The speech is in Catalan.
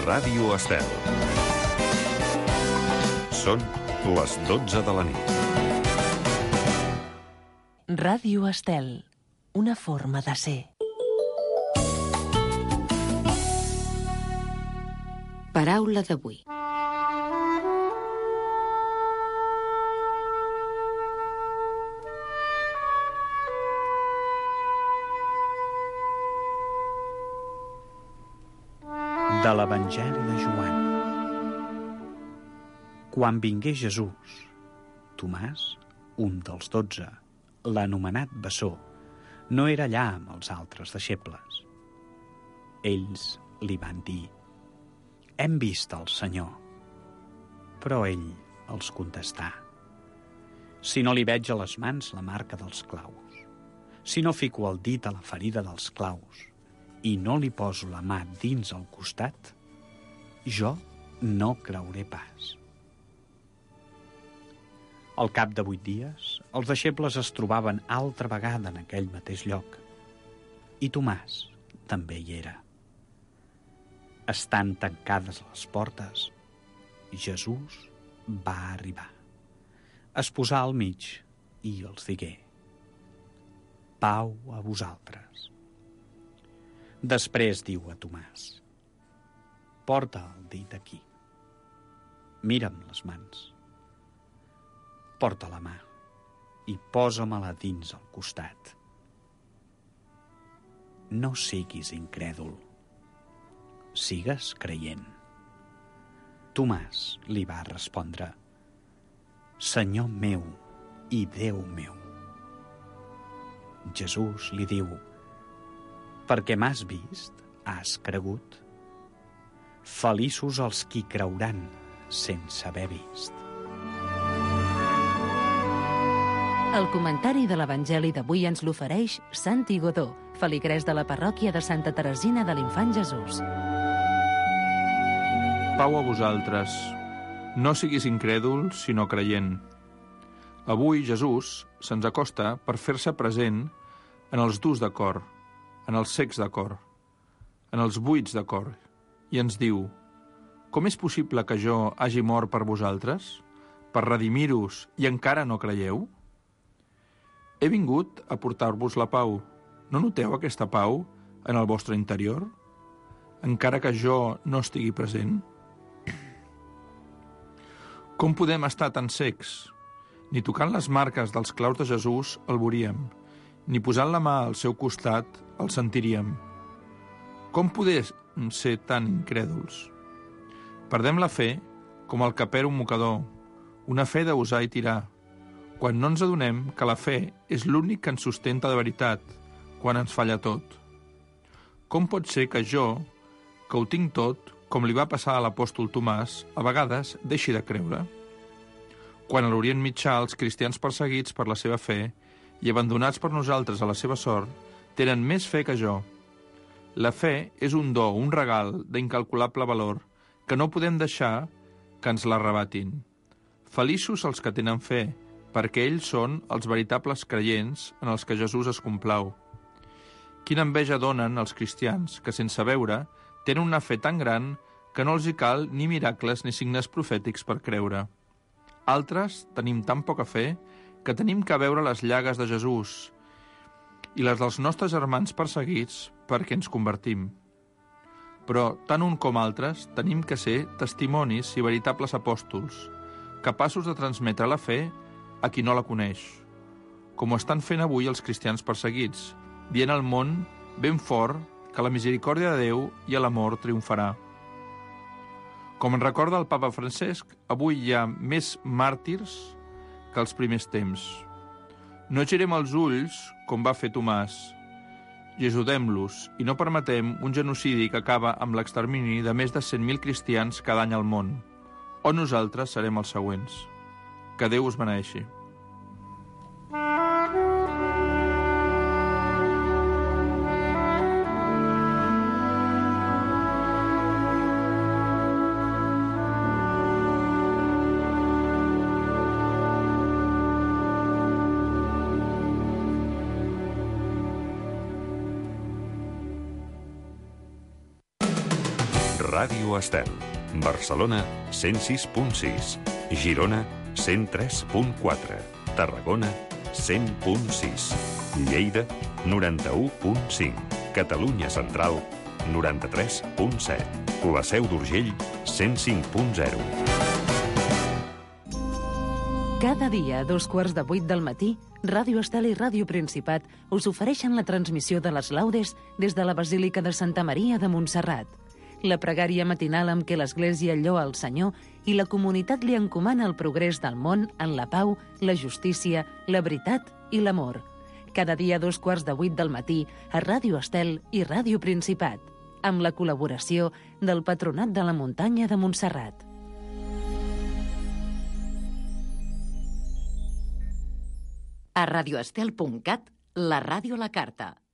Ràdio Estel. Són les 12 de la nit. Ràdio Estel, una forma de ser. Paraula d'avui. De l'Evangeli de Joan. Quan vingué Jesús, Tomàs, un dels 12, l'anomenat bessó, no era allà amb els altres deixebles. Ells li van dir: «Hem vist el Senyor». Però ell els contestà: «Si no li veig a les mans la marca dels claus, si no fico el dit a la ferida dels claus i no li poso la mà dins el costat, jo no creuré pas». Al cap de 8 dies, els deixebles es trobaven altra vegada en aquell mateix lloc, i Tomàs també hi era. Estant tancades les portes, Jesús va arribar. Es posà al mig i els digué: «Pau a vosaltres». Després diu a Tomàs: «Porta el dit aquí. Mira'm les mans. Porta la mà i posa-me-la dins el costat. No siguis incrèdul, sigues creient». Tomàs li va respondre: «Senyor meu i Déu meu». Jesús li diu: «Perquè m'has vist, has cregut? Feliços els qui creuran sense haver vist». El comentari de l'Evangeli d'avui ens l'ofereix Santi Godó, feligrès de la parròquia de Santa Teresina de l'Infant Jesús. Pau a vosaltres. No siguis incrèdul, sinó creient. Avui Jesús se'ns acosta per fer-se present en els durs de cor, en els secs de cor, en els buits de cor, i ens diu: «Com és possible que jo hagi mort per vosaltres, per redimir-vos, i encara no creieu? He vingut a portar-vos la pau. No noteu aquesta pau en el vostre interior, encara que jo no estigui present? Com podem estar tan secs? Ni tocant les marques dels claus de Jesús el veuríem, ni posant la mà al seu costat el sentiríem. Com podem ser tan incrèduls? Perdem la fe com el que perd un mocador, una fe de usar i tirar, quan no ens adonem que la fe és l'únic que ens sustenta de veritat, quan ens falla tot. Com pot ser que jo, que ho tinc tot, com li va passar a l'apòstol Tomàs, a vegades deixi de creure? Quan a l'Orient Mitjà els cristians perseguits per la seva fe i abandonats per nosaltres a la seva sort, tenen més fe que jo. La fe és un do, un regal d'incalculable valor, que no podem deixar que ens l'arrebatin. Feliços els que tenen fe, perquè ells són els veritables creients en els que Jesús es complau. Quina enveja donen els cristians, que sense veure tenen una fe tan gran que no els hi cal ni miracles ni signes profètics per creure. Altres tenim tan poca fe que tenim que veure les llagues de Jesús i les dels nostres germans perseguits perquè ens convertim. Però tant un com altres tenim que ser testimonis i veritables apòstols, capaços de transmetre la fe a qui no la coneix, com ho estan fent avui els cristians perseguits, dient al món ben fort que la misericòrdia de Déu i l'amor triomfarà. Com en recorda el papa Francesc, avui hi ha més màrtirs que els primers temps. No girem els ulls com va fer Tomàs, i ajudem-los i no permetem un genocidi que acaba amb l'extermini de més de 100.000 cristians cada any al món, o nosaltres serem els següents. Que Déu us beneeixi. Ràdio Estel. Barcelona, 106.6. Girona, 103.4. Tarragona, 100.6. Lleida, 91.5. Catalunya Central, 93.7. La Seu d'Urgell, 105.0. Cada dia a 7:15 del matí, Ràdio Estel i Ràdio Principat us ofereixen la transmissió de les laudes des de la Basílica de Santa Maria de Montserrat. La pregària matinal amb què l'Església lloa el Senyor i la comunitat li encomana el progrés del món en la pau, la justícia, la veritat i l'amor. Cada dia a 7:15 del matí a Ràdio Estel i Ràdio Principat, amb la col·laboració del Patronat de la Muntanya de Montserrat. A radioestel.cat, la ràdio a la carta.